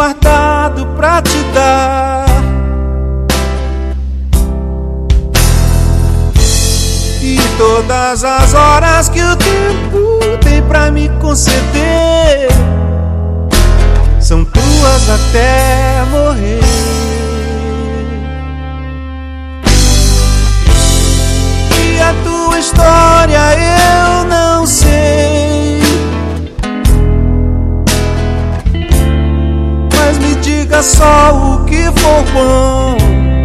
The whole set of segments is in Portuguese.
guardado pra te dar. E todas as horas que o tempo tem pra me conceder são tuas até morrer. E a tua história eu não sei, mas me diga só o que for bom.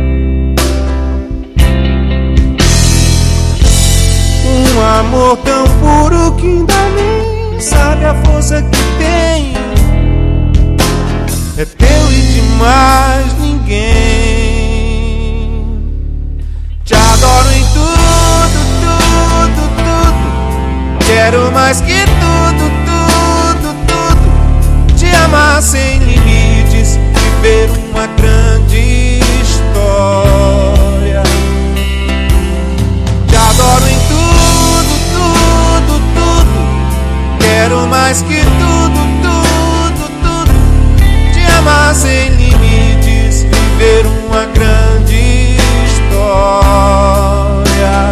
Um amor tão puro que ainda nem sabe a força que tem. É teu e de mais ninguém. Te adoro em tudo, tudo, tudo. Quero mais que tudo, tudo, tudo. Te amar sem limites, viver uma grande história. Te adoro em tudo, tudo, tudo. Quero mais que tudo, tudo, tudo. Te amar sem limites, viver uma grande história.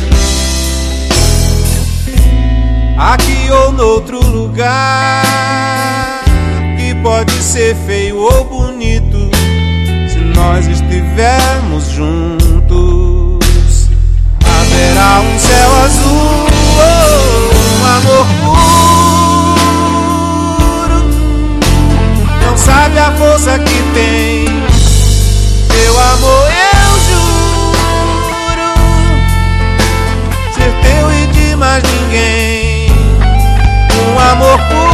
Aqui ou noutro lugar, que pode ser feio ou bonito, se nós estivermos juntos, haverá um céu azul, um amor puro. Não sabe a força que tem teu amor, eu juro, ser teu e de mais ninguém. Um amor puro.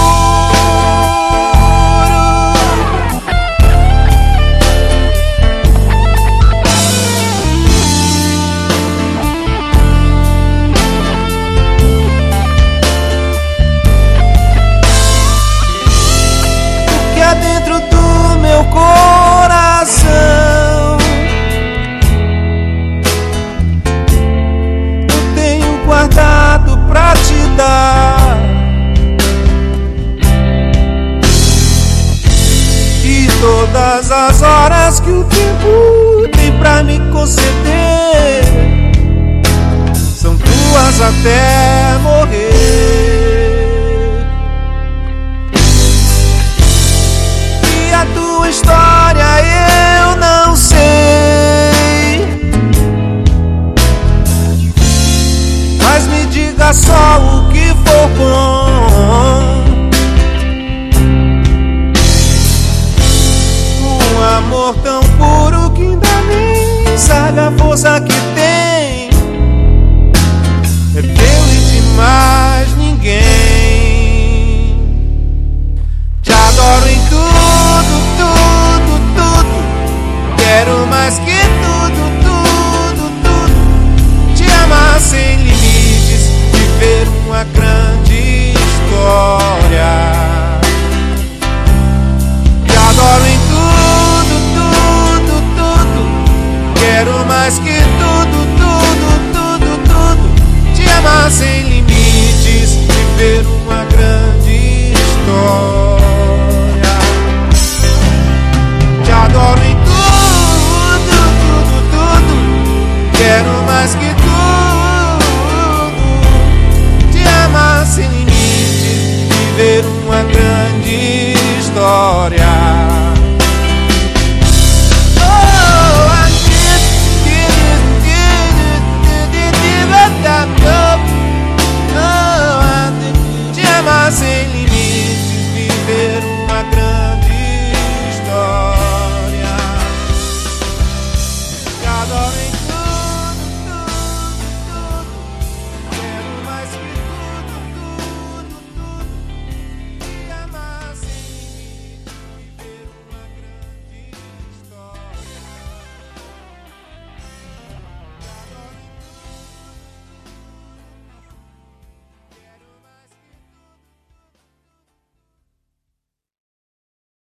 Porque é dentro do meu coração eu tenho guardado pra te dar. Todas as horas que o tempo tem pra me conceder são tuas até morrer. E a tua história eu não sei, mas me diga só o que for bom. Amor tão puro que ainda nem sabe a força que tem. É teu e de mais ninguém. Te adoro em tudo, tudo, tudo. Quero mais que tudo, tudo, tudo. Te amar sem limites, viver uma grande história. Te adoro em tudo. Quero mais que tudo, tudo, tudo, tudo. Te amar sem